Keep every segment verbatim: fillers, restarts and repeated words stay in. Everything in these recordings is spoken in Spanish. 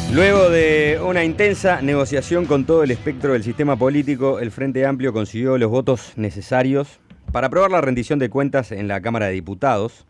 Luego de una intensa negociación con todo el espectro del sistema político, el Frente Amplio consiguió los votos necesarios para aprobar la rendición de cuentas en la Cámara de Diputados.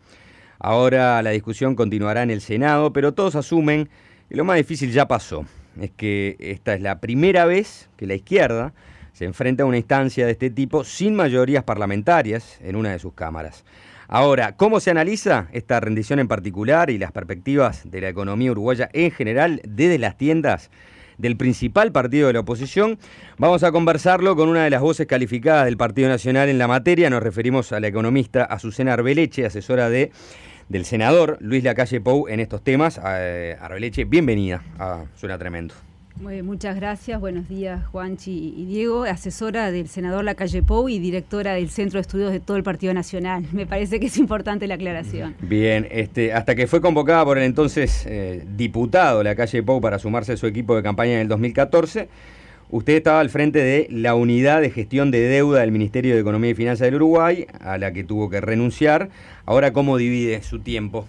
Ahora la discusión continuará en el Senado, pero todos asumen que lo más difícil ya pasó. Es que esta es la primera vez que la izquierda se enfrenta a una instancia de este tipo sin mayorías parlamentarias en una de sus cámaras. Ahora, ¿cómo se analiza esta rendición en particular y las perspectivas de la economía uruguaya en general desde las tiendas del principal partido de la oposición? Vamos a conversarlo con una de las voces calificadas del Partido Nacional en la materia. Nos referimos a la economista Azucena Arbeleche, asesora de, del senador Luis Lacalle Pou en estos temas. Eh, Arbeleche, bienvenida a Suena Tremendo. Muchas gracias, buenos días Juanchi y Diego, asesora del senador Lacalle Pou y directora del Centro de Estudios de todo el Partido Nacional. Me parece que es importante la aclaración. Bien, este, hasta que fue convocada por el entonces eh, diputado Lacalle Pou para sumarse a su equipo de campaña en el dos mil catorce, usted estaba al frente de la unidad de gestión de deuda del Ministerio de Economía y Finanzas del Uruguay, a la que tuvo que renunciar. Ahora, ¿cómo divide su tiempo?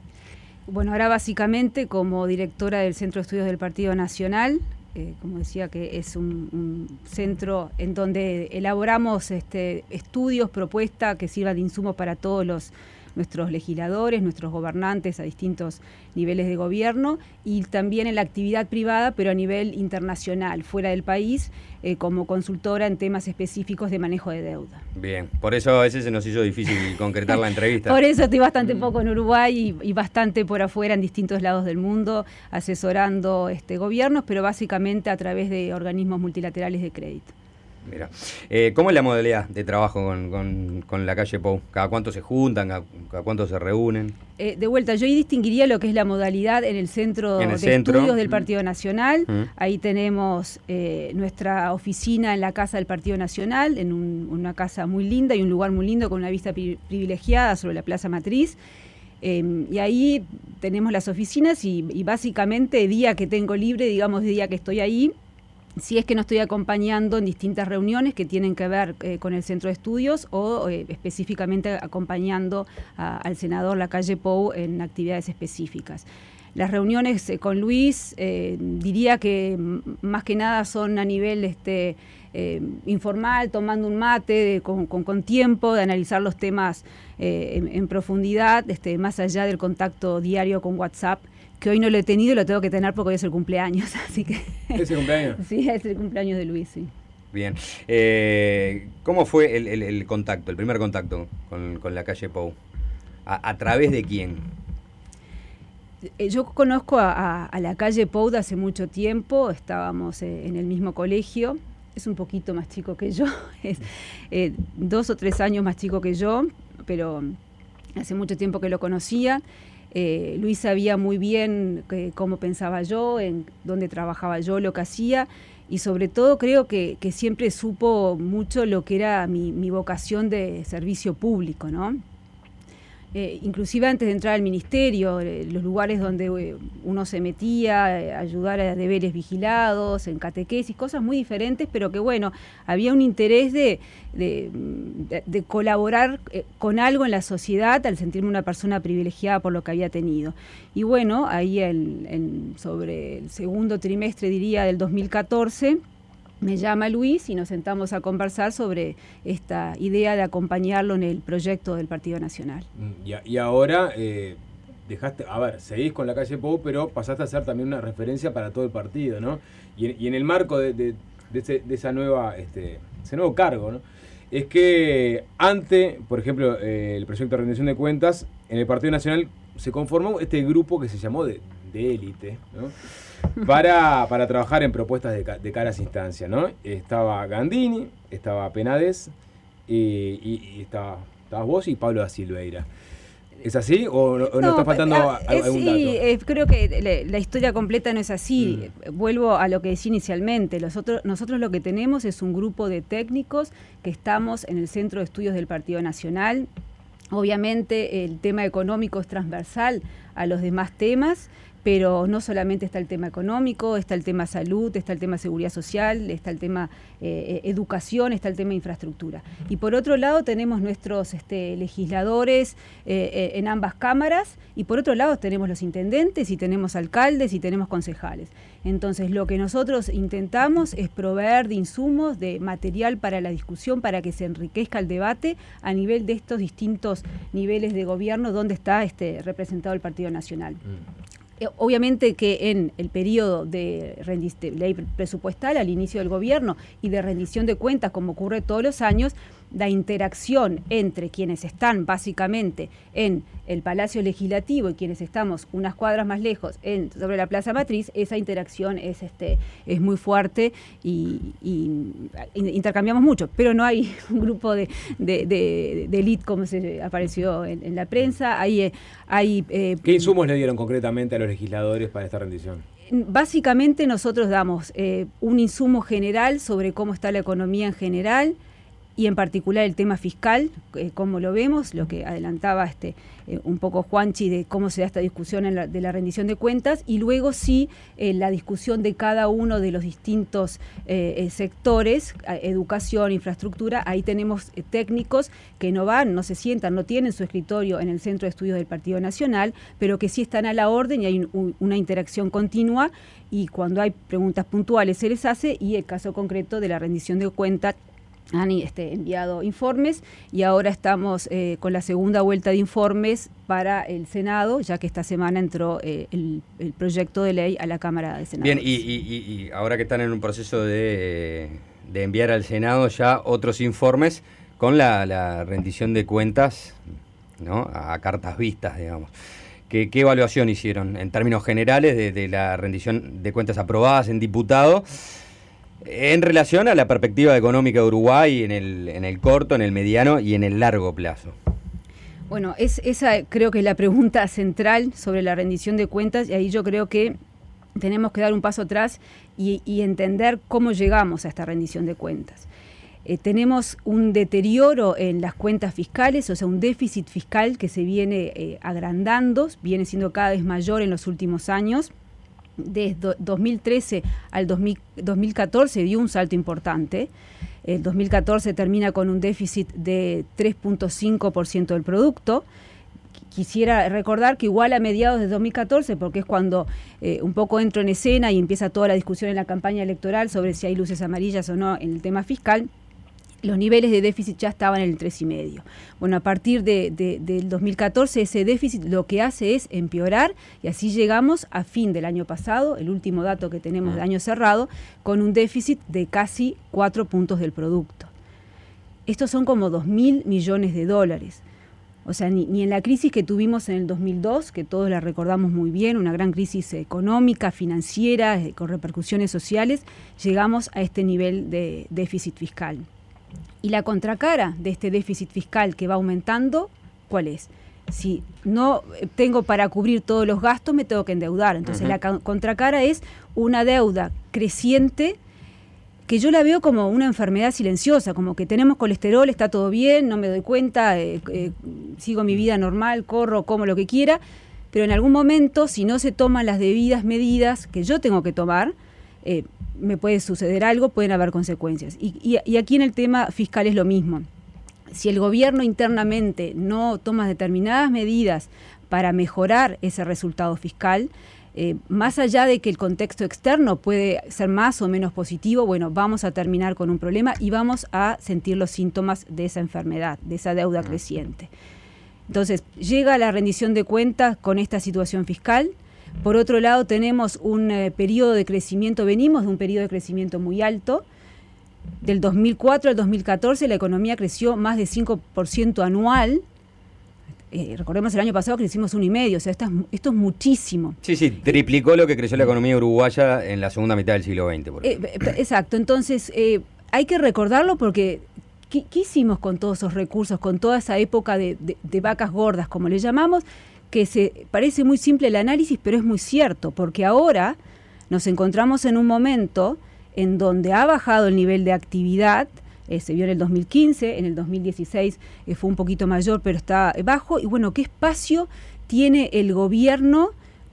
Bueno, ahora básicamente como directora del Centro de Estudios del Partido Nacional, eh, como decía que es un, un centro en donde elaboramos este, estudios, propuestas que sirvan de insumo para todos los nuestros legisladores, nuestros gobernantes a distintos niveles de gobierno, y también en la actividad privada, pero a nivel internacional, fuera del país, eh, como consultora en temas específicos de manejo de deuda. Bien, por eso a veces se nos hizo difícil concretar la entrevista. Por eso estoy bastante poco en Uruguay y, y bastante por afuera en distintos lados del mundo, asesorando este, gobiernos, pero básicamente a través de organismos multilaterales de crédito. Mira, eh, ¿cómo es la modalidad de trabajo con, con, con Lacalle Pou? ¿Cada cuánto se juntan? ¿Cada, cada cuánto se reúnen? Eh, de vuelta, yo ahí distinguiría lo que es la modalidad en el Centro en el de centro. Estudios del Partido Nacional. Mm. Ahí tenemos eh, nuestra oficina en la Casa del Partido Nacional, en un, una casa muy linda y un lugar muy lindo con una vista pri privilegiada sobre la Plaza Matriz. Eh, y ahí tenemos las oficinas y, y básicamente día que tengo libre, digamos, día que estoy ahí, si es que no estoy acompañando en distintas reuniones que tienen que ver eh, con el Centro de Estudios o eh, específicamente acompañando a, al senador Lacalle Pou en actividades específicas. Las reuniones eh, con Luis, eh, diría que más que nada son a nivel este, eh, informal, tomando un mate, de, con, con, con tiempo, de analizar los temas eh, en, en profundidad, este, más allá del contacto diario con WhatsApp, que hoy no lo he tenido y lo tengo que tener porque hoy es el cumpleaños, así que... ¿Es el cumpleaños? Sí, es el cumpleaños de Luis, sí. Bien. Eh, ¿Cómo fue el, el, el contacto, el primer contacto con, con Lacalle Pou? ¿A, a través de quién? Yo conozco a, a, a Lacalle Pou de hace mucho tiempo, estábamos eh, en el mismo colegio, es un poquito más chico que yo, es eh, dos o tres años más chico que yo, pero hace mucho tiempo que lo conocía. Eh, Luis sabía muy bien que, cómo pensaba yo, en dónde trabajaba yo, lo que hacía, y sobre todo creo que, que siempre supo mucho lo que era mi, mi vocación de servicio público, ¿no? Eh, inclusive antes de entrar al ministerio, eh, los lugares donde eh, uno se metía, eh, ayudar a deberes vigilados, en catequesis, cosas muy diferentes, pero que bueno, había un interés de, de, de, de colaborar eh, con algo en la sociedad al sentirme una persona privilegiada por lo que había tenido. Y bueno, ahí el, el, sobre el segundo trimestre, diría, del dos mil catorce, me llama Luis y nos sentamos a conversar sobre esta idea de acompañarlo en el proyecto del Partido Nacional. Y, y ahora, eh, dejaste, a ver, seguís con Lacalle Pou, pero pasaste a ser también una referencia para todo el partido, ¿no? Y, y en el marco de, de, de, ese, de esa nueva, este, ese nuevo cargo, ¿no? Es que ante, por ejemplo, eh, el proyecto de rendición de cuentas, en el Partido Nacional se conformó este grupo que se llamó de, de élite, ¿no? Para, para trabajar en propuestas de, de caras instancias, ¿no? Estaba Gandini, estaba Penades y, y, y estaba, estabas vos y Pablo da Silveira. ¿Es así o no, no, no está faltando a, algún sí, dato? Eh, creo que la, la historia completa no es así. Mm. Vuelvo a lo que decía inicialmente. Nosotros, nosotros lo que tenemos es un grupo de técnicos que estamos en el Centro de Estudios del Partido Nacional. Obviamente el tema económico es transversal a los demás temas, pero no solamente está el tema económico, está el tema salud, está el tema seguridad social, está el tema eh, educación, está el tema infraestructura. Y por otro lado tenemos nuestros este, legisladores eh, en ambas cámaras, y por otro lado tenemos los intendentes, y tenemos alcaldes, y tenemos concejales. Entonces lo que nosotros intentamos es proveer de insumos, de material para la discusión, para que se enriquezca el debate a nivel de estos distintos niveles de gobierno donde está este, representado el Partido Nacional. Mm. Obviamente que en el periodo de, de ley presupuestal al inicio del gobierno y de rendición de cuentas, como ocurre todos los años, la interacción entre quienes están básicamente en el Palacio Legislativo y quienes estamos unas cuadras más lejos en, sobre la Plaza Matriz, esa interacción es, este, es muy fuerte y, y intercambiamos mucho, pero no hay un grupo de, de, de, de élite como se apareció en, en la prensa. Hay, hay, eh, ¿Qué insumos le dieron concretamente a los legisladores para esta rendición? Básicamente nosotros damos eh, un insumo general sobre cómo está la economía en general, y en particular el tema fiscal, eh, cómo lo vemos, lo que adelantaba este eh, un poco Juanchi de cómo se da esta discusión en la, de la rendición de cuentas, y luego sí eh, la discusión de cada uno de los distintos eh, eh, sectores, educación, infraestructura. Ahí tenemos eh, técnicos que no van, no se sientan, no tienen su escritorio en el Centro de Estudios del Partido Nacional, pero que sí están a la orden y hay un, un, una interacción continua, y cuando hay preguntas puntuales se les hace, y el caso concreto de la rendición de cuentas han este, enviado informes, y ahora estamos eh, con la segunda vuelta de informes para el Senado, ya que esta semana entró eh, el, el proyecto de ley a la Cámara de Senado. Bien, y, y, y ahora que están en un proceso de, de enviar al Senado ya otros informes con la, la rendición de cuentas, ¿no?, a cartas vistas, digamos. ¿Qué, qué evaluación hicieron en términos generales de, de la rendición de cuentas aprobadas en diputado en relación a la perspectiva económica de Uruguay en el, en el corto, en el mediano y en el largo plazo? Bueno, es, esa creo que es la pregunta central sobre la rendición de cuentas, y ahí yo creo que tenemos que dar un paso atrás y, y entender cómo llegamos a esta rendición de cuentas. Eh, tenemos un deterioro en las cuentas fiscales, o sea, un déficit fiscal que se viene eh, agrandando, viene siendo cada vez mayor en los últimos años. Desde dos mil trece al dos mil catorce dio un salto importante. El dos mil catorce termina con un déficit de tres punto cinco por ciento del producto. Quisiera recordar que igual a mediados de dos mil catorce, porque es cuando eh, un poco entro en escena y empieza toda la discusión en la campaña electoral sobre si hay luces amarillas o no en el tema fiscal, los niveles de déficit ya estaban en el tres coma cinco por ciento. Bueno, a partir de, de, del dos mil catorce ese déficit lo que hace es empeorar, y así llegamos a fin del año pasado, el último dato que tenemos de año cerrado, con un déficit de casi cuatro puntos del producto. Estos son como dos mil millones de dólares. O sea, ni, ni en la crisis que tuvimos en el dos mil dos, que todos la recordamos muy bien, una gran crisis económica, financiera, eh, con repercusiones sociales, llegamos a este nivel de déficit fiscal. Y la contracara de este déficit fiscal que va aumentando, ¿cuál es? Si no tengo para cubrir todos los gastos, me tengo que endeudar. Entonces, uh-huh. la contracara es una deuda creciente que yo la veo como una enfermedad silenciosa, como que tenemos colesterol, está todo bien, no me doy cuenta, eh, eh, sigo mi vida normal, corro, como lo que quiera, pero en algún momento, si no se toman las debidas medidas que yo tengo que tomar, eh, me puede suceder algo, pueden haber consecuencias. Y, y, y aquí en el tema fiscal es lo mismo. Si el gobierno internamente no toma determinadas medidas para mejorar ese resultado fiscal, eh, más allá de que el contexto externo puede ser más o menos positivo, bueno, vamos a terminar con un problema y vamos a sentir los síntomas de esa enfermedad, de esa deuda creciente. Entonces, llega la rendición de cuentas con esta situación fiscal. Por otro lado, tenemos un eh, periodo de crecimiento, venimos de un periodo de crecimiento muy alto. Del dos mil cuatro al dos mil catorce la economía creció más de cinco por ciento anual. Eh, recordemos el año pasado crecimos uno y medio, o sea, esto es, esto es muchísimo. Sí, sí, triplicó lo que creció la economía uruguaya en la segunda mitad del siglo veinte. Por ejemplo. Eh, exacto, entonces eh, hay que recordarlo porque ¿qué, ¿qué hicimos con todos esos recursos, con toda esa época de, de, de vacas gordas, como le llamamos? Que se parece muy simple el análisis, pero es muy cierto, porque ahora nos encontramos en un momento en donde ha bajado el nivel de actividad, eh, se vio en el dos mil quince, en el dos mil dieciséis eh, fue un poquito mayor, pero está bajo, y bueno, ¿qué espacio tiene el gobierno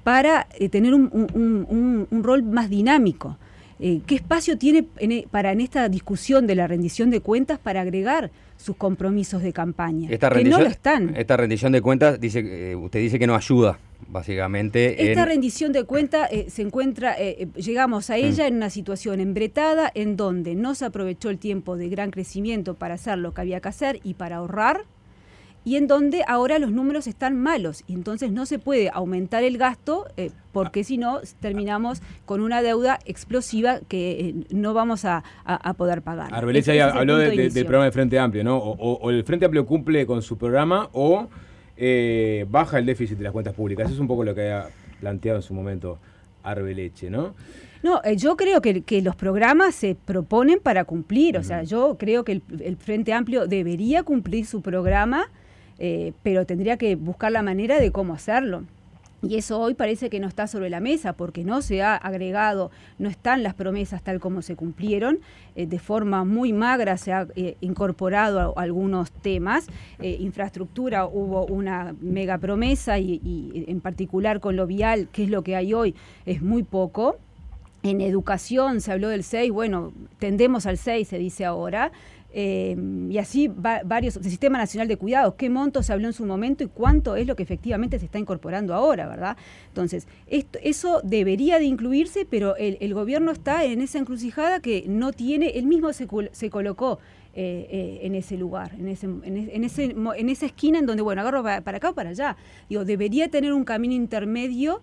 para eh, tener un, un, un, un rol más dinámico. Eh, ¿Qué espacio tiene en, para en esta discusión de la rendición de cuentas para agregar sus compromisos de campaña? Esta que no lo están. Esta rendición de cuentas, dice, eh, usted dice que no ayuda, básicamente. Esta en... rendición de cuentas eh, se encuentra, eh, llegamos a ella mm. en una situación embretada en donde no se aprovechó el tiempo de gran crecimiento para hacer lo que había que hacer y para ahorrar, y en donde ahora los números están malos, y entonces no se puede aumentar el gasto, eh, porque si no terminamos con una deuda explosiva que eh, no vamos a, a, a poder pagar. Arbeleccia ya habló de, de, del programa de Frente Amplio, ¿no? O, o, o el Frente Amplio cumple con su programa o eh, baja el déficit de las cuentas públicas. Eso es un poco lo que había planteado en su momento Arbelecche, ¿no? No, eh, yo creo que, que los programas se proponen para cumplir, uh-huh. o sea, yo creo que el, el Frente Amplio debería cumplir su programa, Eh, pero tendría que buscar la manera de cómo hacerlo. Y eso hoy parece que no está sobre la mesa, porque no se ha agregado, no están las promesas tal como se cumplieron, eh, de forma muy magra se ha eh, incorporado a, a algunos temas. Eh, infraestructura, hubo una mega promesa y, y en particular con lo vial, que es lo que hay hoy, es muy poco. En educación se habló del seis, bueno, tendemos al seis, se dice ahora. Eh, y así va, varios, el Sistema Nacional de Cuidados, qué monto se habló en su momento y cuánto es lo que efectivamente se está incorporando ahora, ¿verdad? Entonces, esto, eso debería de incluirse, pero el, el gobierno está en esa encrucijada que no tiene, él mismo se, se colocó eh, eh, en ese lugar, en, ese, en, en, ese, en esa esquina en donde, bueno, agarro para, para acá o para allá. Digo, debería tener un camino intermedio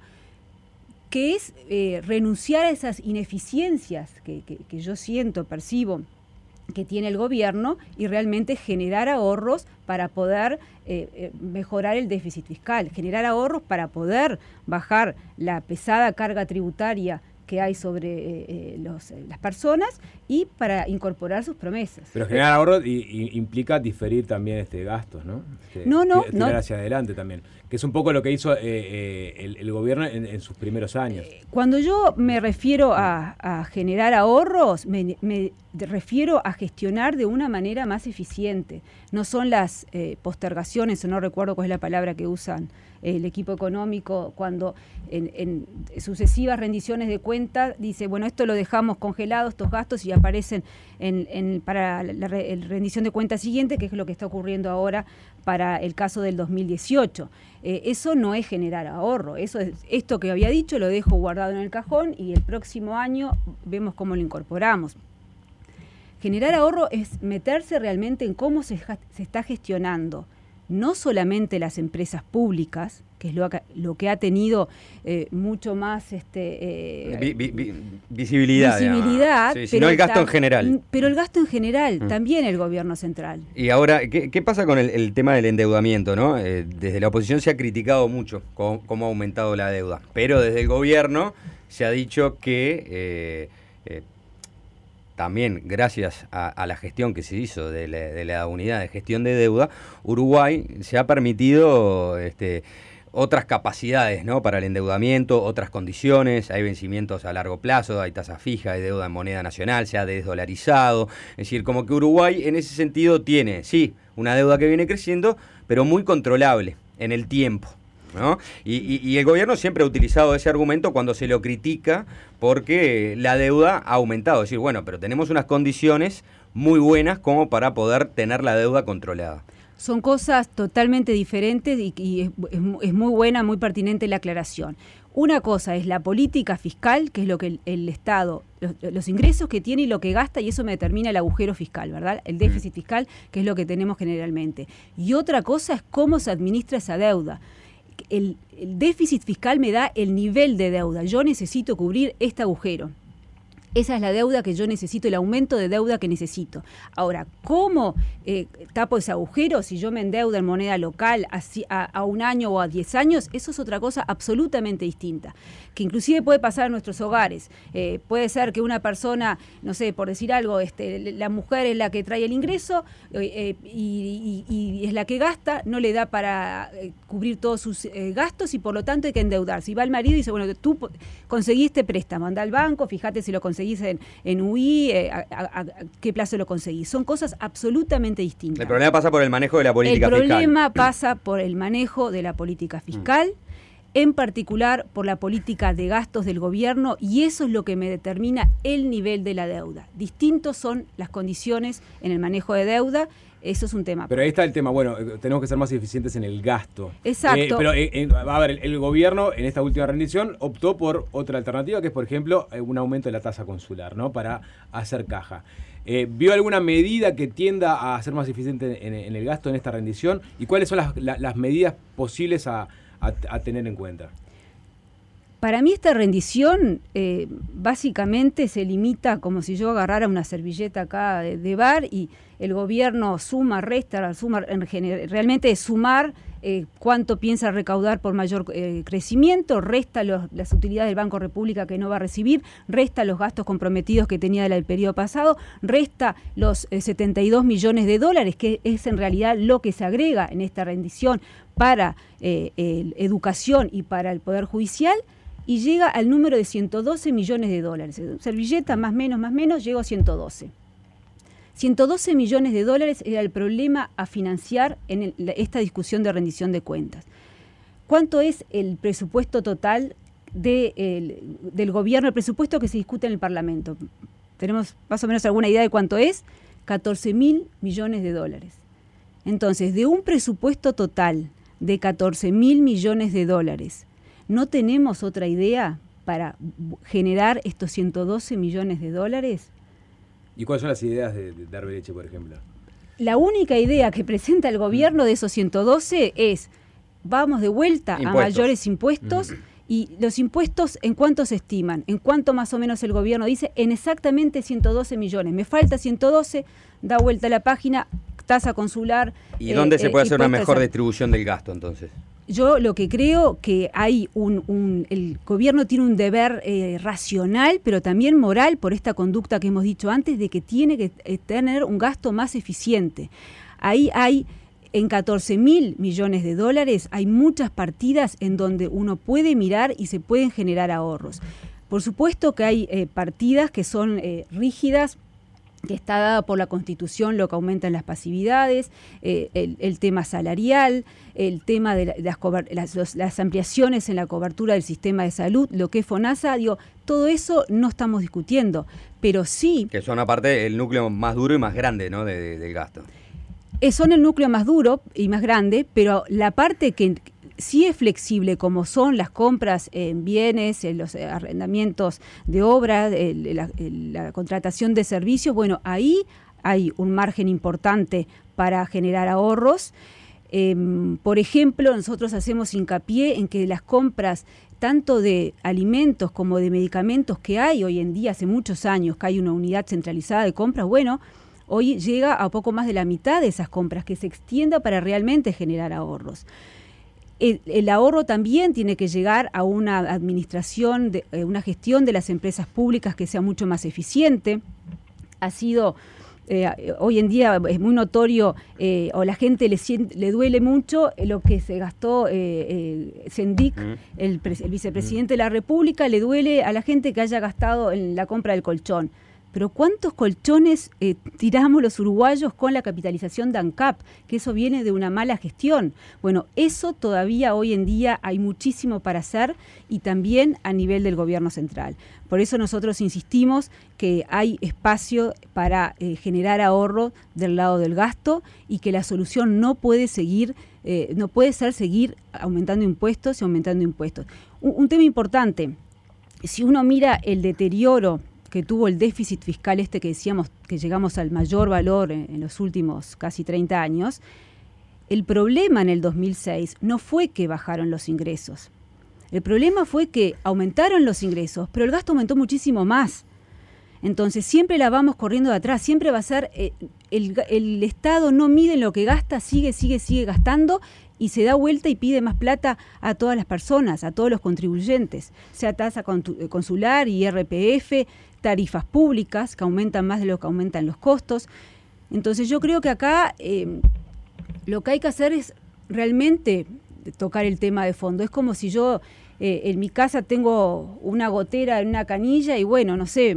que es eh, renunciar a esas ineficiencias que, que, que yo siento, percibo, que tiene el gobierno y realmente generar ahorros para poder eh, eh, mejorar el déficit fiscal, generar ahorros para poder bajar la pesada carga tributaria que hay sobre eh, eh, los, eh, las personas y para incorporar sus promesas. Pero generar ahorros y, y implica diferir también este gastos, ¿no? Este, no, no, tirar no. hacia adelante también, que es un poco lo que hizo eh, eh, el, el gobierno en, en sus primeros años. Cuando yo me refiero a, a generar ahorros, me, me refiero a gestionar de una manera más eficiente. No son las eh, postergaciones, o no recuerdo cuál es la palabra que usan el equipo económico cuando en, en sucesivas rendiciones de cuentas dice, bueno, esto lo dejamos congelado, estos gastos, y aparecen en, en, para la, la, la rendición de cuentas siguiente, que es lo que está ocurriendo ahora para el caso del dos mil dieciocho. Eh, eso no es generar ahorro, eso es, esto que había dicho lo dejo guardado en el cajón y el próximo año vemos cómo lo incorporamos. Generar ahorro es meterse realmente en cómo se, se está gestionando no solamente las empresas públicas, que es lo que, lo que ha tenido eh, mucho más este, eh, vi, vi, vi, visibilidad, visibilidad sí, sino el gasto en general. Pero el gasto en general, mm. también el gobierno central. Y ahora, ¿qué, qué pasa con el, el tema del endeudamiento, ¿no? Eh, desde la oposición se ha criticado mucho cómo, cómo ha aumentado la deuda, pero desde el gobierno se ha dicho que eh, eh, también gracias a, a la gestión que se hizo de la, de la unidad de gestión de deuda, Uruguay se ha permitido este, otras capacidades, ¿no?, para el endeudamiento, otras condiciones, hay vencimientos a largo plazo, hay tasa fija, hay deuda en moneda nacional, se ha desdolarizado, es decir, como que Uruguay en ese sentido tiene, sí, una deuda que viene creciendo, pero muy controlable en el tiempo, ¿no? Y, y, y el gobierno siempre ha utilizado ese argumento cuando se lo critica porque la deuda ha aumentado. Es decir, bueno, pero tenemos unas condiciones muy buenas como para poder tener la deuda controlada. Son cosas totalmente diferentes y, y es, es, es muy buena, muy pertinente la aclaración. Una cosa es la política fiscal, que es lo que el, el Estado, los, los ingresos que tiene y lo que gasta, y eso me determina el agujero fiscal, ¿verdad? El déficit fiscal, que es lo que tenemos generalmente. Y otra cosa es cómo se administra esa deuda. El, el déficit fiscal me da el nivel de deuda. Yo necesito cubrir este agujero. Esa es la deuda que yo necesito, el aumento de deuda que necesito. Ahora, ¿cómo eh, tapo ese agujero? Si yo me endeudo en moneda local a, a, a un año o a diez años, eso es otra cosa absolutamente distinta, que inclusive puede pasar en nuestros hogares. Eh, puede ser que una persona, no sé, por decir algo, este, la mujer es la que trae el ingreso eh, y, y, y es la que gasta, no le da para eh, cubrir todos sus eh, gastos y por lo tanto hay que endeudarse. Y va el marido y dice, bueno, tú conseguiste préstamo, anda al banco, fíjate si lo conseguiste en, en U I, eh, a, a, a qué plazo lo conseguís. Son cosas absolutamente distintas. El problema pasa por el manejo de la política fiscal. El problema fiscal. pasa por el manejo de la política fiscal. en particular por la política de gastos del gobierno, y eso es lo que me determina el nivel de la deuda. Distintos son las condiciones en el manejo de deuda. Eso es un tema. Pero ahí está el tema, bueno, tenemos que ser más eficientes en el gasto. Exacto. Eh, pero, eh, eh, a ver, el, el gobierno en esta última rendición optó por otra alternativa, que es, por ejemplo, un aumento de la tasa consular, ¿no? Para hacer caja. Eh, ¿Vio alguna medida que tienda a ser más eficiente en, en el gasto en esta rendición? ¿Y cuáles son las, la, las medidas posibles a, a, a tener en cuenta? Para mí esta rendición eh, básicamente se limita como si yo agarrara una servilleta acá de, de bar y el gobierno suma, resta, suma, en general, realmente es sumar eh, cuánto piensa recaudar por mayor eh, crecimiento, resta los, las utilidades del Banco República que no va a recibir, resta los gastos comprometidos que tenía del periodo pasado, resta los eh, setenta y dos millones de dólares, que es en realidad lo que se agrega en esta rendición para eh, el, educación y para el Poder Judicial, y llega al número de ciento doce millones de dólares. Servilleta, más menos, más menos, llegó a ciento doce. ciento doce millones de dólares era el problema a financiar en el, esta discusión de rendición de cuentas. ¿Cuánto es el presupuesto total de, el, del gobierno, el presupuesto que se discute en el Parlamento? ¿Tenemos más o menos alguna idea de cuánto es? catorce mil millones de dólares. Entonces, de un presupuesto total de catorce mil millones de dólares, ¿no tenemos otra idea para generar estos ciento doce millones de dólares? ¿Y cuáles son las ideas de, de Arbeleche, por ejemplo? La única idea que presenta el gobierno de esos ciento doce es, vamos de vuelta impuestos. a mayores impuestos, mm. y los impuestos, ¿en cuánto se estiman? ¿En cuánto más o menos el gobierno dice? En exactamente ciento doce millones. Me falta ciento doce, da vuelta a la página, tasa consular. ¿Y eh, dónde se puede eh, hacer una mejor distribución del gasto, entonces? Yo lo que creo que hay un, un el gobierno tiene un deber eh, racional, pero también moral por esta conducta que hemos dicho antes, de que tiene que eh, tener un gasto más eficiente. Ahí hay, en catorce mil millones de dólares, hay muchas partidas en donde uno puede mirar y se pueden generar ahorros. Por supuesto que hay eh, partidas que son eh, rígidas, que está dada por la Constitución, lo que aumentan las pasividades, eh, el, el tema salarial, el tema de, la, de las, las, las ampliaciones en la cobertura del sistema de salud, lo que es FONASA, digo, todo eso no estamos discutiendo, pero sí... Que son aparte el núcleo más duro y más grande, ¿no?, de, de, del gasto. Eh, son el núcleo más duro y más grande, pero la parte que sí es flexible, como son las compras en bienes, en los arrendamientos de obra, el, la, el, la contratación de servicios, bueno, ahí hay un margen importante para generar ahorros. Eh, por ejemplo, nosotros hacemos hincapié en que las compras tanto de alimentos como de medicamentos que hay hoy en día, hace muchos años que hay una unidad centralizada de compras, bueno, hoy llega a poco más de la mitad de esas compras, que se extienda para realmente generar ahorros. El, el ahorro también tiene que llegar a una administración, de, eh, una gestión de las empresas públicas que sea mucho más eficiente. Ha sido, eh, hoy en día es muy notorio, eh, o la gente le, siente, le duele mucho lo que se gastó eh, eh, Sendic, mm. el, el vicepresidente mm. de la República, le duele a la gente que haya gastado en la compra del colchón. Pero ¿cuántos colchones eh, tiramos los uruguayos con la capitalización de ANCAP? Que eso viene de una mala gestión. Bueno, eso todavía hoy en día hay muchísimo para hacer, y también a nivel del gobierno central. Por eso nosotros insistimos que hay espacio para eh, generar ahorro del lado del gasto, y que la solución no puede seguir, eh, no puede ser seguir aumentando impuestos y aumentando impuestos. Un, un tema importante, si uno mira el deterioro que tuvo el déficit fiscal este que decíamos que llegamos al mayor valor en, en los últimos casi treinta años, el problema en el dos mil seis no fue que bajaron los ingresos. El problema fue que aumentaron los ingresos, pero el gasto aumentó muchísimo más. Entonces siempre la vamos corriendo de atrás, siempre va a ser, eh, el, el Estado no mide en lo que gasta, sigue, sigue, sigue gastando, y se da vuelta y pide más plata a todas las personas, a todos los contribuyentes, sea tasa consular, I R P F, tarifas públicas que aumentan más de lo que aumentan los costos. Entonces yo creo que acá eh, lo que hay que hacer es realmente tocar el tema de fondo. Es como si yo eh, en mi casa tengo una gotera en una canilla y bueno, no sé,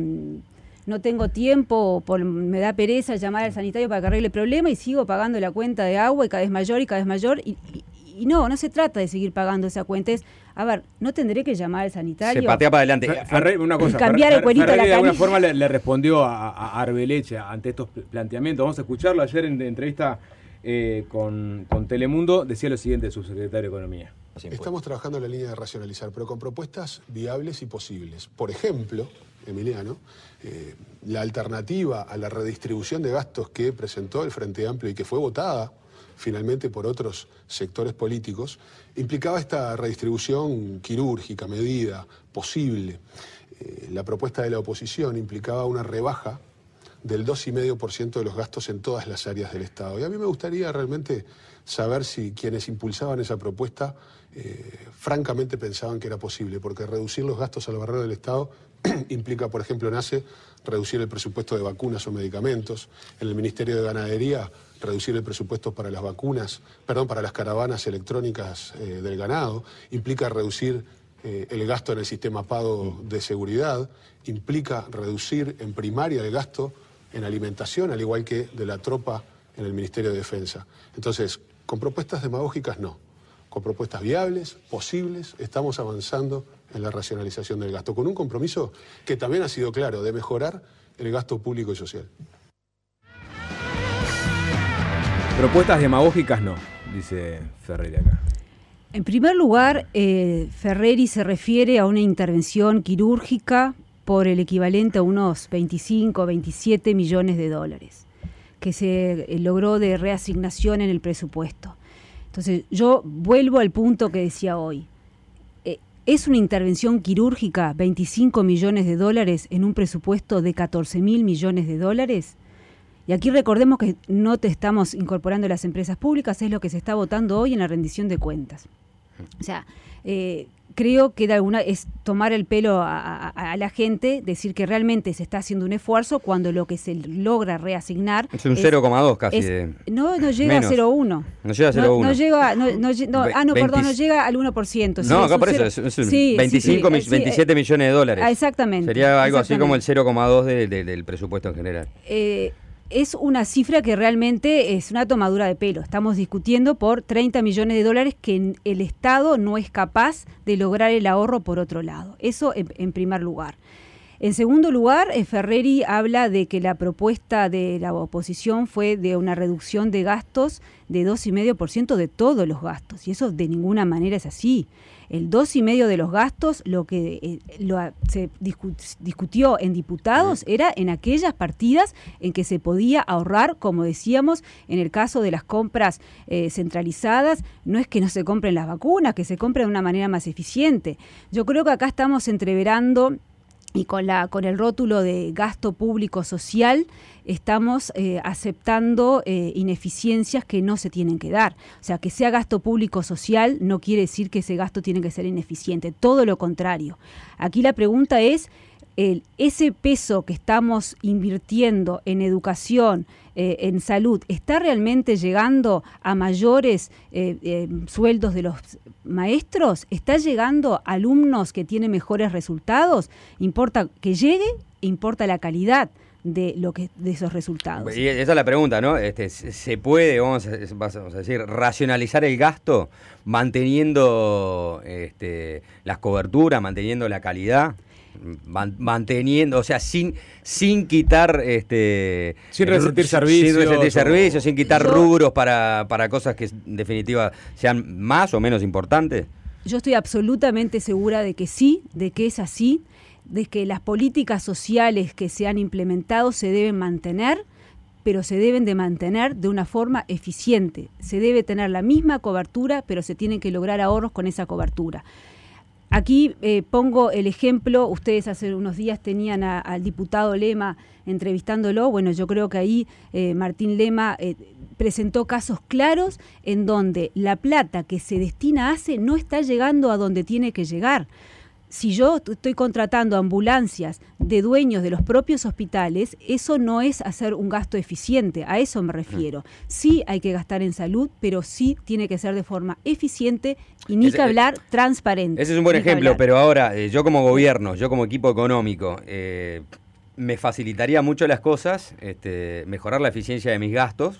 no tengo tiempo, por, me da pereza llamar al sanitario para que arregle el problema y sigo pagando la cuenta de agua y cada vez mayor y cada vez mayor y, y, y no, no se trata de seguir pagando esa cuenta, es, a ver, no tendré que llamar al sanitario. Se patea para adelante. Fer, Ferrer, una cosa, cambiar Fer, el cuerito Ferrer, a la de alguna canilla. forma le, le respondió a, a Arbeleche ante estos planteamientos. Vamos a escucharlo. Ayer en de entrevista eh, con, con Telemundo decía lo siguiente el subsecretario de Economía. Estamos trabajando en la línea de racionalizar, pero con propuestas viables y posibles. Por ejemplo, Emiliano, eh, la alternativa a la redistribución de gastos que presentó el Frente Amplio y que fue votada finalmente por otros sectores políticos, implicaba esta redistribución quirúrgica, medida, posible. Eh, la propuesta de la oposición implicaba una rebaja del dos coma cinco por ciento de los gastos en todas las áreas del Estado. Y a mí me gustaría realmente saber si quienes impulsaban esa propuesta eh, francamente pensaban que era posible, porque reducir los gastos al barrero del Estado implica, por ejemplo, en ACE, reducir el presupuesto de vacunas o medicamentos, en el Ministerio de Ganadería, reducir el presupuesto para las vacunas, perdón, para las caravanas electrónicas eh, del ganado, implica reducir eh, el gasto en el sistema pago de seguridad, implica reducir en primaria el gasto en alimentación, al igual que de la tropa en el Ministerio de Defensa. Entonces, con propuestas demagógicas no, con propuestas viables, posibles, estamos avanzando en la racionalización del gasto, con un compromiso que también ha sido claro, de mejorar el gasto público y social. Propuestas demagógicas no, dice Ferrer acá. En primer lugar, eh, Ferreri se refiere a una intervención quirúrgica por el equivalente a unos veinticinco, veintisiete millones de dólares, que se eh, logró de reasignación en el presupuesto. Entonces, yo vuelvo al punto que decía hoy. Eh, ¿Es una intervención quirúrgica veinticinco millones de dólares en un presupuesto de catorce mil millones de dólares? Y aquí recordemos que no te estamos incorporando las empresas públicas, es lo que se está votando hoy en la rendición de cuentas. O sea, eh, creo que de alguna es tomar el pelo a, a, a la gente, decir que realmente se está haciendo un esfuerzo cuando lo que se logra reasignar es un cero coma dos casi. Es, de, no, no llega menos. a cero coma uno. No llega a cero coma uno. No, no llega, no, no, no, ah, no, perdón, no llega al uno por ciento. No, sí, acá es por cero, eso, es, es sí, veinticinco, sí, sí, veintisiete sí, millones de dólares. Ah, exactamente. Sería algo exactamente. así como el cero coma dos de, de, del presupuesto en general. Eh, es una cifra que realmente es una tomadura de pelo. Estamos discutiendo por treinta millones de dólares que el Estado no es capaz de lograr el ahorro por otro lado. Eso en, en primer lugar. En segundo lugar, eh, Ferreri habla de que la propuesta de la oposición fue de una reducción de gastos de dos coma cinco por ciento de todos los gastos, y eso de ninguna manera es así. El dos coma cinco por ciento de los gastos, lo que eh, lo, se discu discutió en diputados era en aquellas partidas en que se podía ahorrar, como decíamos, en el caso de las compras eh, centralizadas, no es que no se compren las vacunas, que se compren de una manera más eficiente. Yo creo que acá estamos entreverando, y con, la, con el rótulo de gasto público social, estamos eh, aceptando eh, ineficiencias que no se tienen que dar. O sea, que sea gasto público social no quiere decir que ese gasto tiene que ser ineficiente, todo lo contrario. Aquí la pregunta es, el, ese peso que estamos invirtiendo en educación, eh, en salud, ¿está realmente llegando a mayores eh, eh, sueldos de los maestros? ¿Está llegando a alumnos que tienen mejores resultados? Importa que llegue, importa la calidad de lo que de esos resultados. Y esa es la pregunta, ¿no? Este, ¿se puede, vamos a, vamos a decir, racionalizar el gasto manteniendo este, las coberturas, manteniendo la calidad? Man, manteniendo, o sea, sin sin quitar este sin resentir servicios, sin resentir servicios, sin quitar yo, rubros para, para cosas que en definitiva sean más o menos importantes. Yo estoy absolutamente segura de que sí, de que es así, de que las políticas sociales que se han implementado se deben mantener, pero se deben de mantener de una forma eficiente. Se debe tener la misma cobertura, pero se tienen que lograr ahorros con esa cobertura. Aquí eh, pongo el ejemplo, ustedes hace unos días tenían a, al diputado Lema entrevistándolo, bueno, yo creo que ahí eh, Martín Lema eh, presentó casos claros en donde la plata que se destina a ACE no está llegando a donde tiene que llegar. Si yo estoy contratando ambulancias de dueños de los propios hospitales, eso no es hacer un gasto eficiente, a eso me refiero. Sí hay que gastar en salud, pero sí tiene que ser de forma eficiente y ni ese, que hablar transparente. Ese es un buen ejemplo, pero ahora eh, yo como gobierno, yo como equipo económico, eh, me facilitaría mucho las cosas, este, mejorar la eficiencia de mis gastos,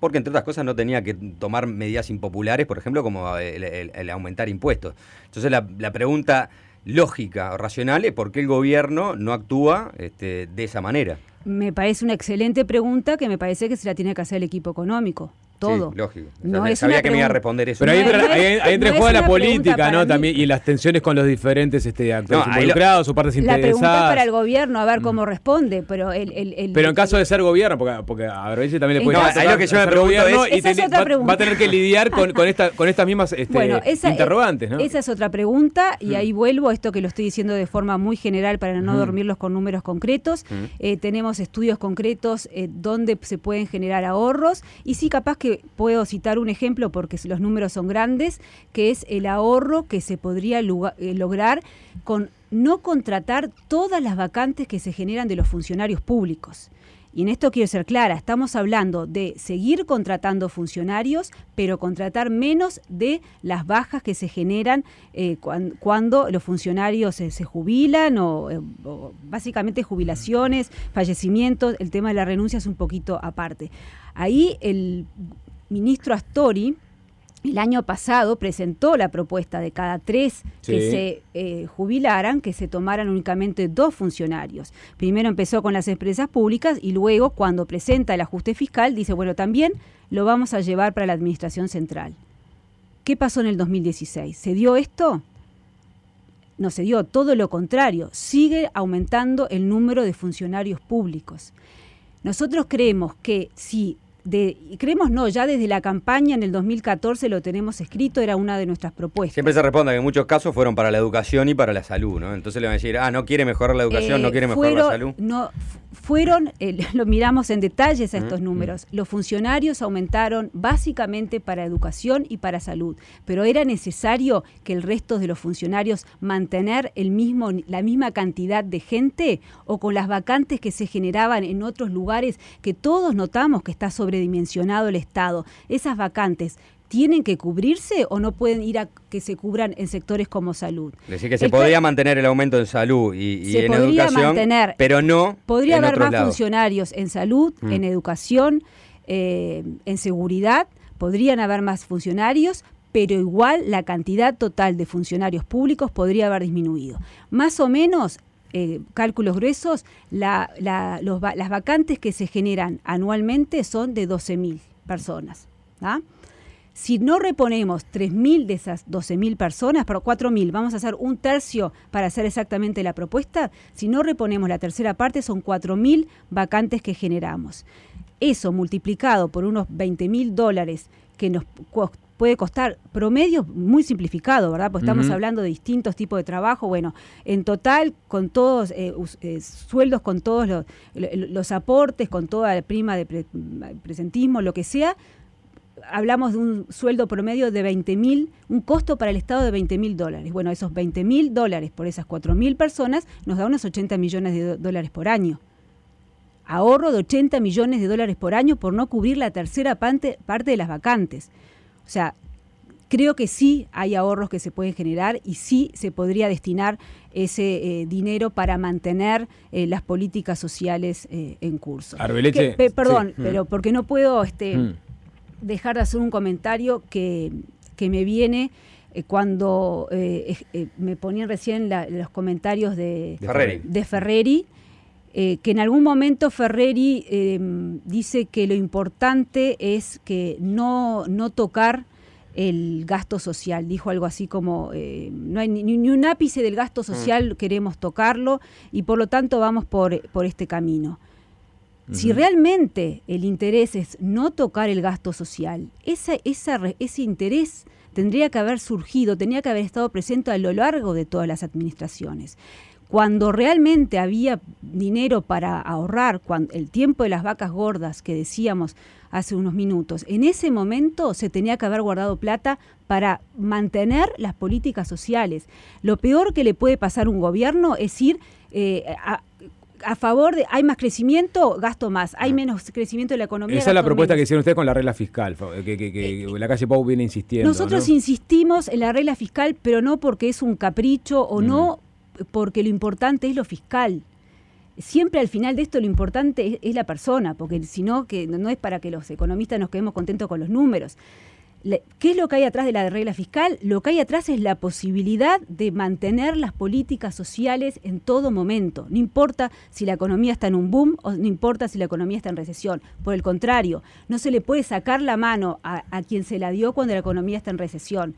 porque entre otras cosas no tenía que tomar medidas impopulares, por ejemplo, como el, el, el aumentar impuestos. Entonces la, la pregunta lógica o racional es por qué el gobierno no actúa este, de esa manera. Me parece una excelente pregunta que me parece que se la tiene que hacer el equipo económico. Todo. Sí, lógico. No Sabía, es sabía una que me iba a pregunta. responder eso. Pero ahí, No entra, es- ahí, ahí entra en no juego es la una pregunta política, para ¿no? mí. También, y las tensiones con los diferentes este, actores No, ahí lo- involucrados o partes La pregunta es interesadas. para el gobierno, a ver cómo responde, pero el... el, el Pero en caso de ser gobierno, porque, porque a Rodríguez también le puede No, llegar a ahí lo que yo me ser pregunto gobierno es- y Esa es ten- otra va, pregunta. va a tener que lidiar con, con, esta, con estas mismas este, Bueno, esa, interrogantes, ¿no? Esa es otra pregunta y Mm. ahí vuelvo a esto que lo estoy diciendo de forma muy general para no Mm. dormirlos con números concretos. Mm. Eh, tenemos estudios concretos eh, donde se pueden generar ahorros y sí, capaz que puedo citar un ejemplo porque los números son grandes, que es el ahorro que se podría lugar, eh, lograr con no contratar todas las vacantes que se generan de los funcionarios públicos. Y en esto quiero ser clara, estamos hablando de seguir contratando funcionarios, pero contratar menos de las bajas que se generan eh, cuan, cuando los funcionarios se, se jubilan o, eh, o básicamente jubilaciones, fallecimientos, el tema de la renuncia es un poquito aparte. Ahí el ministro Astori el año pasado presentó la propuesta de cada tres Sí. que se eh, jubilaran, que se tomaran únicamente dos funcionarios. Primero empezó con las empresas públicas y luego, cuando presenta el ajuste fiscal, dice, bueno, también lo vamos a llevar para la administración central. ¿Qué pasó en el dos mil dieciséis? ¿Se dio esto? No se dio, todo lo contrario. Sigue aumentando el número de funcionarios públicos. Nosotros creemos que si... De, creemos no, ya desde la campaña en el dos mil catorce lo tenemos escrito, era una de nuestras propuestas. Siempre se responde que en muchos casos fueron para la educación y para la salud, ¿no? Entonces le van a decir, ah, no quiere mejorar la educación, Eh, no quiere mejorar fueron, la salud. No, fueron, eh, lo miramos en detalles a estos Mm, números, los funcionarios aumentaron básicamente para educación y para salud, pero era necesario que el resto de los funcionarios mantener el mismo, la misma cantidad de gente o con las vacantes que se generaban en otros lugares que todos notamos que está sobredimensionado el Estado. Esas vacantes ¿tienen que cubrirse o no pueden ir a que se cubran en sectores como salud? Decir que se El podía que- mantener el aumento en salud y, y Se en podría educación, mantener, pero no Podría en haber otros más lados. funcionarios en salud, Mm. en educación, eh, en seguridad, podrían haber más funcionarios, pero igual la cantidad total de funcionarios públicos podría haber disminuido. Más o menos, eh, cálculos gruesos, la, la, los, va- las vacantes que se generan anualmente son de doce mil personas. ¿Ah? Si no reponemos tres mil de esas doce mil personas, pero cuatro mil, vamos a hacer un tercio para hacer exactamente la propuesta, si no reponemos la tercera parte son cuatro mil vacantes que generamos. Eso multiplicado por unos veinte mil dólares que nos cu- puede costar, promedio muy simplificado, ¿verdad? Porque estamos Ujú. hablando de distintos tipos de trabajo. Bueno, en total, con todos eh, us- eh, sueldos, con todos los, los aportes, con toda la prima de pre- presentismo, lo que sea, hablamos de un sueldo promedio de veinte mil, un costo para el Estado de veinte mil dólares. Bueno, esos veinte mil dólares por esas cuatro mil personas nos da unos ochenta millones de do- dólares por año. Ahorro de ochenta millones de dólares por año por no cubrir la tercera parte, parte de las vacantes. O sea, creo que sí hay ahorros que se pueden generar y sí se podría destinar ese eh, dinero para mantener eh, las políticas sociales eh, en curso. Arbeleche, Que- pe- perdón, sí. pero porque no puedo este, Mm. dejar de hacer un comentario que, que me viene eh, cuando eh, eh, me ponían recién la- los comentarios de, De Ferreri. de Ferreri, eh, que en algún momento Ferreri eh, dice que lo importante es que no, no tocar el gasto social. Dijo algo así como, eh, no hay ni, ni un ápice del gasto social, queremos tocarlo y por lo tanto vamos por, por este camino. Si Ujú. realmente el interés es no tocar el gasto social, esa, esa, re- ese interés tendría que haber surgido, tenía que haber estado presente a lo largo de todas las administraciones. Cuando realmente había dinero para ahorrar, cuando, el tiempo de las vacas gordas que decíamos hace unos minutos, en ese momento se tenía que haber guardado plata para mantener las políticas sociales. Lo peor que le puede pasar a un gobierno es ir eh, a, a favor de, hay más crecimiento, gasto más, hay menos crecimiento de la economía. Esa es la gasto propuesta que menos. hicieron ustedes con la regla fiscal, que, que, que la calle Pau viene insistiendo. Nosotros ¿no? insistimos en la regla fiscal, pero no porque es un capricho o Mm. no porque lo importante es lo fiscal. siempre al final de esto lo importante es, es la persona, porque si no, que no es para que los economistas nos quedemos contentos con los números. ¿Qué es lo que hay atrás de la regla fiscal? Lo que hay atrás es la posibilidad de mantener las políticas sociales en todo momento. No importa si la economía está en un boom o no importa si la economía está en recesión. Por el contrario, no se le puede sacar la mano a, a quien se la dio cuando la economía está en recesión.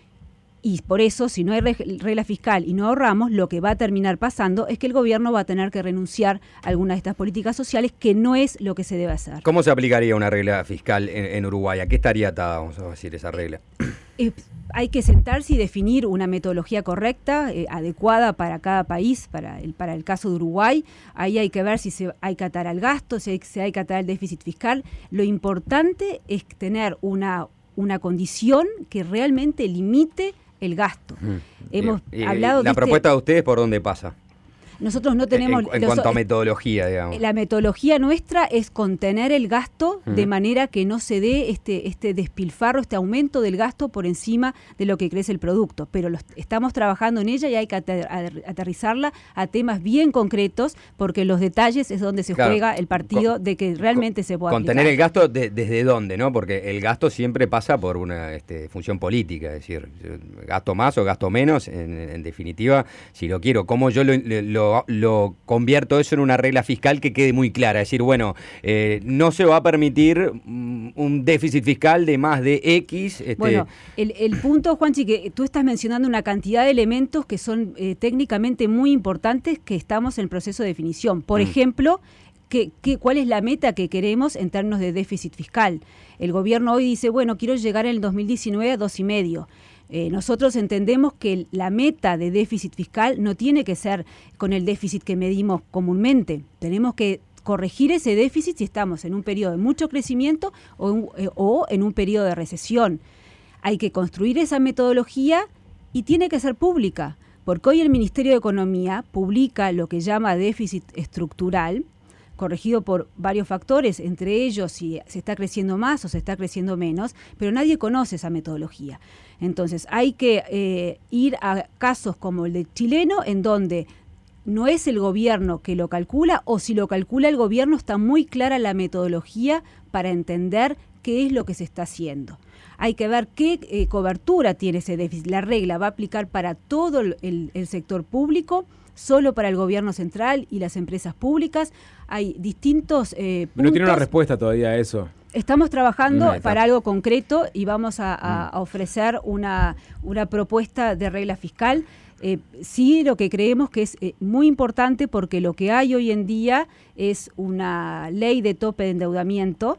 Y por eso, si no hay regla fiscal y no ahorramos, lo que va a terminar pasando es que el gobierno va a tener que renunciar a algunas de estas políticas sociales, que no es lo que se debe hacer. ¿Cómo se aplicaría una regla fiscal en, en Uruguay? ¿A qué estaría atada, vamos a decir, esa regla? Eh, hay que sentarse y definir una metodología correcta, eh, adecuada para cada país, para el, para el caso de Uruguay. Ahí hay que ver si se, hay que atar al gasto, si hay, si hay que atar al déficit fiscal. Lo importante es tener una, una condición que realmente limite el gasto. Mm. Hemos y, hablado y, ¿La de propuesta este, de ustedes por dónde pasa? Nosotros no tenemos... En, en los, cuanto a metodología, digamos. La metodología nuestra es contener el gasto uh-huh. de manera que no se dé este, este despilfarro, este aumento del gasto por encima de lo que crece el producto. Pero los, estamos trabajando en ella y hay que ater, aterrizarla a temas bien concretos, porque los detalles es donde se claro. juega el partido con, de que realmente con, se pueda contener aplicar. el gasto de, desde dónde, ¿no? Porque el gasto siempre pasa por una este, función política, es decir, gasto más o gasto menos, en, en definitiva, si lo quiero, cómo yo lo, lo, lo convierto eso en una regla fiscal que quede muy clara, es decir, bueno, eh, no se va a permitir um, un déficit fiscal de más de X. Este... Bueno, el, el punto, Juanchi, que tú estás mencionando una cantidad de elementos que son eh, técnicamente muy importantes que estamos en el proceso de definición. Por mm. ejemplo, que, que, ¿cuál es la meta que queremos en términos de déficit fiscal? El gobierno hoy dice, bueno, quiero llegar en el dos mil diecinueve a dos y medio. Eh, nosotros entendemos que la meta de déficit fiscal no tiene que ser con el déficit que medimos comúnmente. Tenemos que corregir ese déficit si estamos en un periodo de mucho crecimiento o, un, eh, o en un periodo de recesión. Hay que construir esa metodología y tiene que ser pública, porque hoy el Ministerio de Economía publica lo que llama déficit estructural, corregido por varios factores, entre ellos si se está creciendo más o se está creciendo menos, pero nadie conoce esa metodología. Entonces hay que eh, ir a casos como el de chileno, en donde no es el gobierno que lo calcula, o si lo calcula el gobierno está muy clara la metodología para entender qué es lo que se está haciendo. Hay que ver qué eh, cobertura tiene ese déficit. La regla va a aplicar para todo el, el, el sector público, solo para el gobierno central y las empresas públicas. Hay distintos eh, puntos. No tiene una respuesta todavía a eso. Estamos trabajando no, para algo concreto y vamos a, a, a ofrecer una, una propuesta de regla fiscal. Eh, sí, lo que creemos que es eh, muy importante, porque lo que hay hoy en día es una ley de tope de endeudamiento.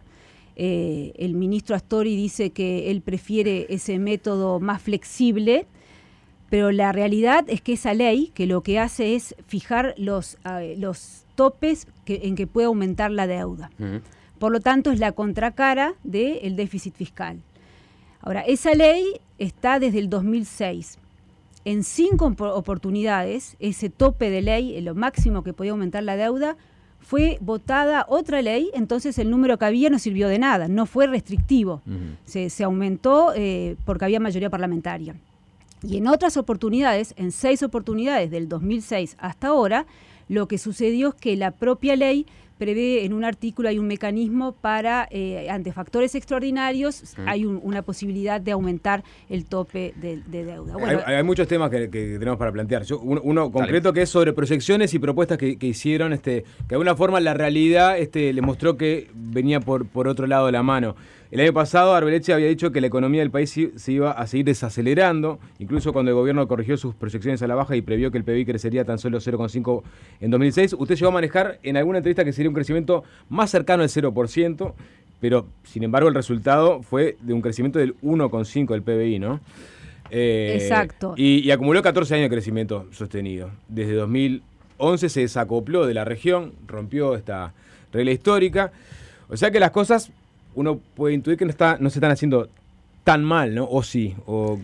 Eh, el ministro Astori dice que él prefiere ese método más flexible, pero la realidad es que esa ley, que lo que hace es fijar los, uh, los topes que, en que puede aumentar la deuda. Uh-huh. Por lo tanto, es la contracara del déficit fiscal. Ahora, esa ley está desde el dos mil seis. En cinco oportunidades, ese tope de ley, lo máximo que podía aumentar la deuda, fue votada otra ley, entonces el número que había no sirvió de nada, no fue restrictivo. Uh-huh. Se, se aumentó eh, porque había mayoría parlamentaria. Y en otras oportunidades, en seis oportunidades del dos mil seis hasta ahora, lo que sucedió es que la propia ley prevé en un artículo, hay un mecanismo para, eh, ante factores extraordinarios, sí. hay un, una posibilidad de aumentar el tope de, de deuda. Bueno, hay, hay muchos temas que, que tenemos para plantear. Yo, uno, uno concreto que es sobre proyecciones y propuestas que, que hicieron, este, que de alguna forma la realidad este, le mostró que venía por, por otro lado de la mano. El año pasado Arbeleche había dicho que la economía del país se iba a seguir desacelerando, incluso cuando el gobierno corrigió sus proyecciones a la baja y previó que el P B I crecería tan solo cero coma cinco por ciento en dos mil seis. Usted llegó a manejar en alguna entrevista que sería un crecimiento más cercano al cero por ciento, pero sin embargo el resultado fue de un crecimiento del uno coma cinco por ciento del P B I, ¿no? Eh, Exacto. Y, y acumuló catorce años de crecimiento sostenido. Desde dos mil once se desacopló de la región, rompió esta regla histórica. O sea que las cosas, uno puede intuir que no, está, no se están haciendo tan mal, ¿no? O sí. O...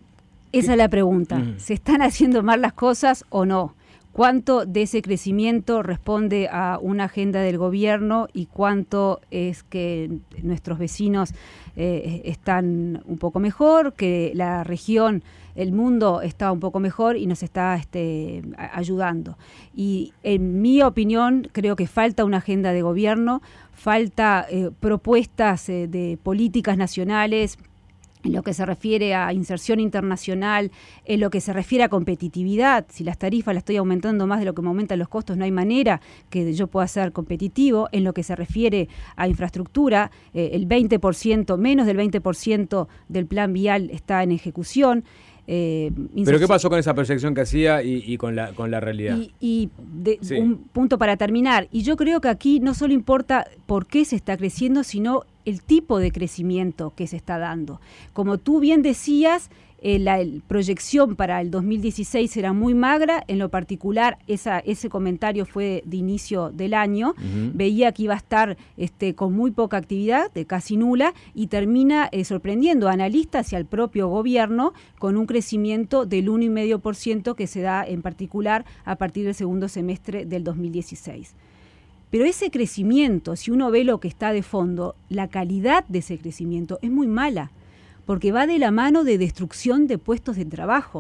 Esa es la pregunta. Mm. ¿Se están haciendo mal las cosas o no? ¿Cuánto de ese crecimiento responde a una agenda del gobierno y cuánto es que nuestros vecinos eh, están un poco mejor, que la región el mundo está un poco mejor y nos está este, ayudando. Y en mi opinión, creo que falta una agenda de gobierno, falta eh, propuestas eh, de políticas nacionales, en lo que se refiere a inserción internacional, en lo que se refiere a competitividad. Si las tarifas las estoy aumentando más de lo que me aumentan los costos, no hay manera que yo pueda ser competitivo. En lo que se refiere a infraestructura, eh, el veinte por ciento, menos del veinte por ciento del plan vial está en ejecución. Eh, ¿Pero qué pasó con esa proyección que hacía y, y con, la, con la realidad? Y, y de, sí. un punto para terminar. Y yo creo que aquí no solo importa por qué se está creciendo, sino el tipo de crecimiento que se está dando. Como tú bien decías, eh, la el proyección para el dos mil dieciséis era muy magra. En lo particular, esa, ese comentario fue de inicio del año. Uh-huh. Veía que iba a estar este, con muy poca actividad, de casi nula, y termina eh, sorprendiendo a analistas y al propio gobierno con un crecimiento del uno coma cinco por ciento que se da en particular a partir del segundo semestre del dos mil dieciséis. Pero ese crecimiento, si uno ve lo que está de fondo, la calidad de ese crecimiento es muy mala, porque va de la mano de destrucción de puestos de trabajo.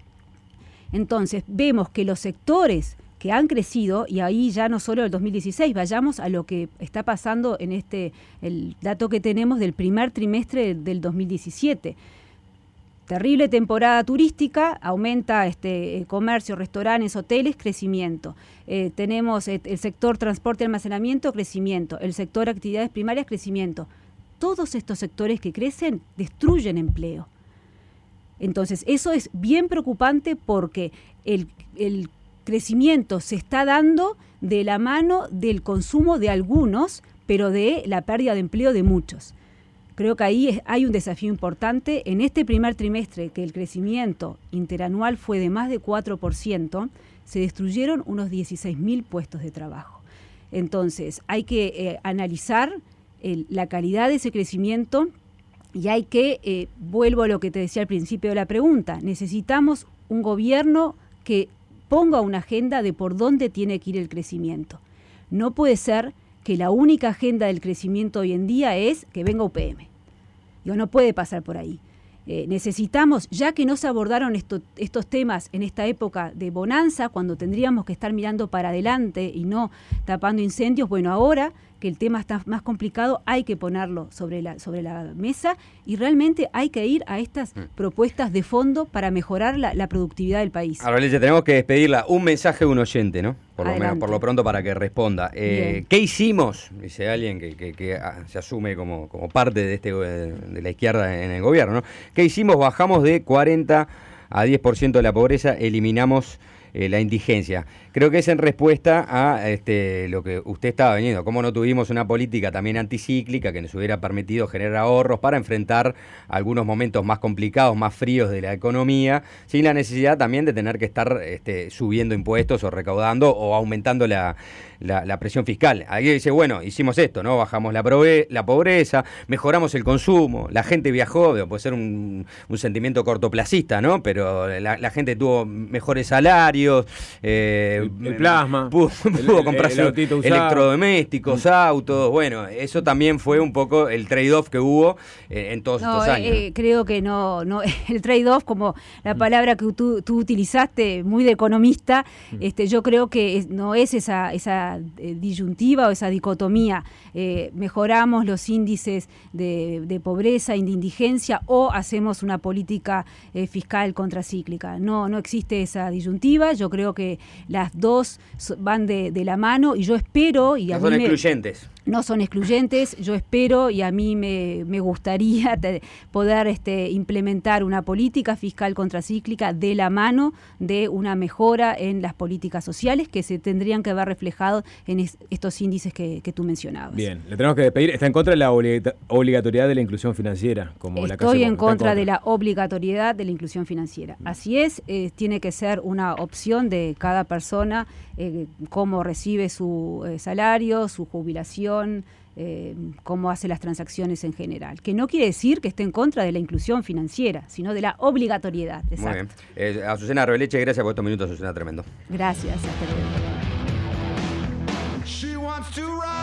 Entonces, vemos que los sectores que han crecido, y ahí ya no solo el dos mil dieciséis, vayamos a lo que está pasando en este, el dato que tenemos del primer trimestre del dos mil diecisiete. Terrible temporada turística, aumenta este comercio, restaurantes, hoteles, crecimiento. Eh, tenemos el, el sector transporte y almacenamiento, crecimiento. El sector actividades primarias, crecimiento. Todos estos sectores que crecen destruyen empleo. Entonces, eso es bien preocupante porque el, el crecimiento se está dando de la mano del consumo de algunos, pero de la pérdida de empleo de muchos. Creo que ahí es, hay un desafío importante. En este primer trimestre, que el crecimiento interanual fue de más de cuatro por ciento, se destruyeron unos dieciséis mil puestos de trabajo. Entonces, hay que eh, analizar el, la calidad de ese crecimiento y hay que, eh, vuelvo a lo que te decía al principio de la pregunta, necesitamos un gobierno que ponga una agenda de por dónde tiene que ir el crecimiento. No puede ser que la única agenda del crecimiento hoy en día es que venga U P M. Digo, no puede pasar por ahí. Eh, necesitamos, ya que no se abordaron esto, estos temas en esta época de bonanza, cuando tendríamos que estar mirando para adelante y no tapando incendios, bueno, ahora que el tema está más complicado, hay que ponerlo sobre la, sobre la mesa y realmente hay que ir a estas mm. propuestas de fondo para mejorar la, la productividad del país. Ahora, Leche, tenemos que despedirla. Un mensaje de un oyente, ¿no? Por lo, menos, por lo pronto para que responda. Eh, ¿Qué hicimos? Dice alguien que, que, que se asume como, como parte de, este, de la izquierda en el gobierno, ¿no? ¿Qué hicimos? Bajamos de cuarenta a diez por ciento de la pobreza, eliminamos eh, la indigencia. Creo que es en respuesta a este, lo que usted estaba veniendo, cómo no tuvimos una política también anticíclica que nos hubiera permitido generar ahorros para enfrentar algunos momentos más complicados, más fríos de la economía, sin la necesidad también de tener que estar este, subiendo impuestos o recaudando o aumentando la, la, la presión fiscal. Alguien dice, bueno, hicimos esto, ¿no? Bajamos la, prove- la pobreza, mejoramos el consumo, la gente viajó, puede ser un, un sentimiento cortoplacista, ¿no? Pero la, la gente tuvo mejores salarios, eh, El, el plasma, pudo, pudo comprarse el, el electrodomésticos, mm. autos, bueno, eso también fue un poco el trade-off que hubo eh, en todos no, estos años. Eh, creo que no, no, el trade-off, como la palabra que tú, tú utilizaste, muy de economista, mm. este, yo creo que es, no es esa, esa eh, disyuntiva o esa dicotomía, eh, mejoramos los índices de, de pobreza, de indigencia o hacemos una política eh, fiscal contracíclica. No, no existe esa disyuntiva, yo creo que las dos van de, de la mano y yo espero... y no a son mí excluyentes. Me, no son excluyentes, yo espero y a mí me, me gustaría te, poder este, implementar una política fiscal contracíclica de la mano de una mejora en las políticas sociales que se tendrían que ver reflejados en es, estos índices que, que tú mencionabas. Bien, le tenemos que despedir. ¿Está en contra de la obligata- obligatoriedad de la inclusión financiera? Como Estoy la Casa en, en contra contra de la obligatoriedad de la inclusión financiera. Así es, eh, tiene que ser una opción de cada persona, eh, cómo recibe su eh, salario, su jubilación, eh, cómo hace las transacciones en general. Que no quiere decir que esté en contra de la inclusión financiera, sino de la obligatoriedad. Exacto. Muy bien. Eh, Azucena Arbeleche, gracias por estos minutos, Azucena, tremendo. Gracias. Hasta luego.